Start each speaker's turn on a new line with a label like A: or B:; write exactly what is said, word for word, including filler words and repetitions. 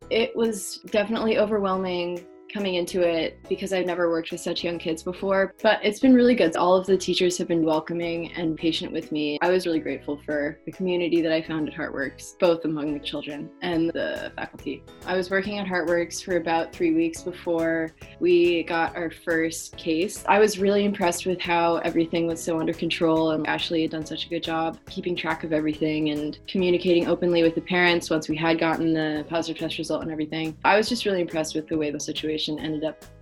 A: It was definitely overwhelming coming into it because I've never worked with such young kids before, but it's been really good. All of the teachers have been welcoming and patient with me. I was really grateful for the community that I found at Heartworks, both among the children and the faculty. I was working at Heartworks for about three weeks before we got our first case. I was really impressed with how everything was so under control, and Ashley had done such a good job keeping track of everything and communicating openly with the parents once we had gotten the positive test result and everything. I was just really impressed with the way the situation ended up